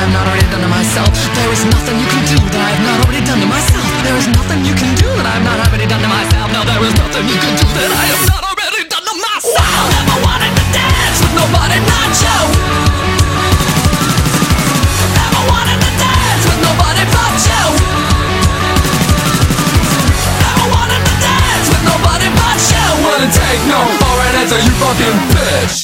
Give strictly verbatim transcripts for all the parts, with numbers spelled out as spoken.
I have not already done to myself. There is nothing you can do that I have not already done to myself. There is nothing you can do that I have not already done to myself. No, there is nothing you can do that I have not already done to myself. I never wanted to dance with nobody, not you. Never wanted to dance with nobody but you. Never wanted to dance with nobody but you. Wouldn't take no for an answer, you fucking bitch.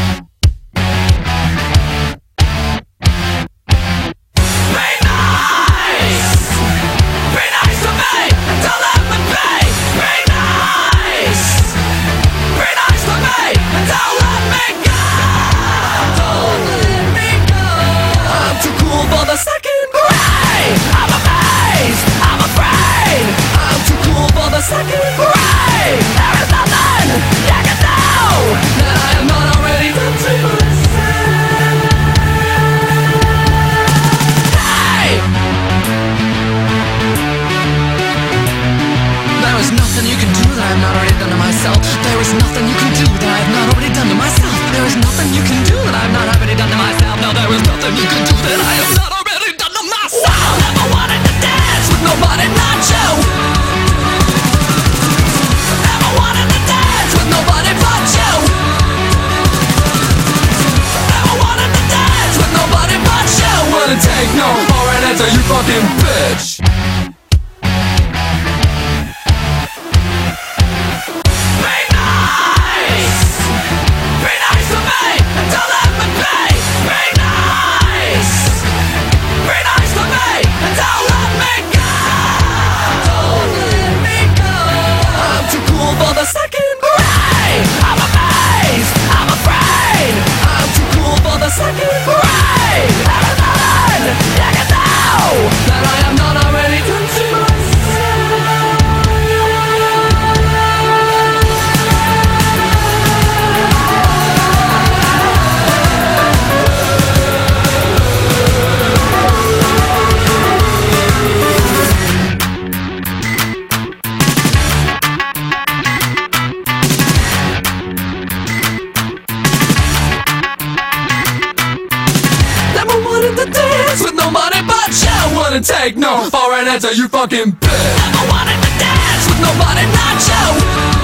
There is nothing you can do that I have not already done to myself. There is nothing you can do that I have not already done to myself. No, there is nothing you can do that I have not already done to myself. I never wanted to dance with nobody, not you. Never wanted to dance with nobody but you. Never wanted to dance with nobody but you. Wouldn't take no for an answer, you fucking bitch. With nobody but you. Wouldn't take no for an answer, you fucking bitch. Never wanted to dance with nobody, not you.